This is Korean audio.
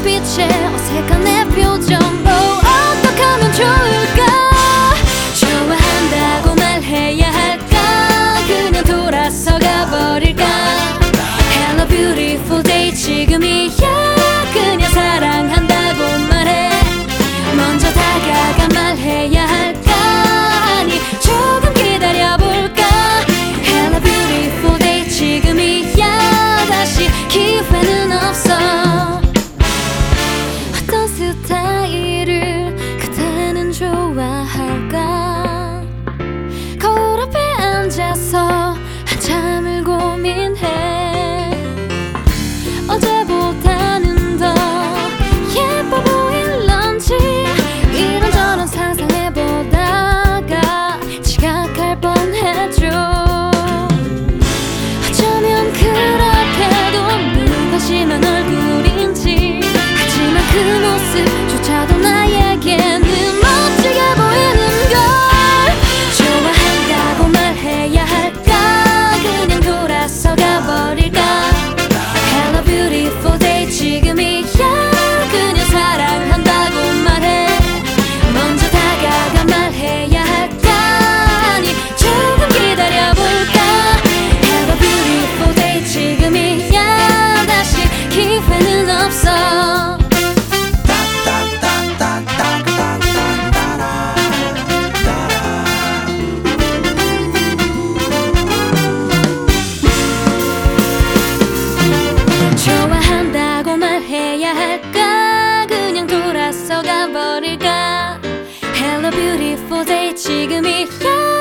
빛에 어색한 내 표정 어떻게 하면 좋을까 좋아한다고 말해야 할까 그냥 돌아서 가버릴까 Hello beautiful day 지금이야 그냥 사랑한다고 말해 먼저 다가가 말해야 할까 아니 조금 기다려볼까 Hello beautiful day 지금이야 다시 기회는 없어 어떤 스타일을 그대는 좋아할까 거울 앞에 앉아서 한참을 고민해 어제보다는 더 예뻐 보일런지 이런저런 상상해보다가 지각할 뻔했죠 어쩌면 그렇게도 무관심한 얼굴인지 하지만 그 모습조차도 나에게는 멋지게 보이는걸 좋아한다고 말해야 할까 그냥 돌아서 가버릴까 Hello beautiful day 지금이야 그냥 사랑한다고 말해 먼저 다가가 말해야 할까 아니 조금 기다려볼까 Hello beautiful day 지금이야 다시 기회는 없어 좋아한다고 말해야 할까 그냥 돌아서 가버릴까 Hello beautiful day 지금이야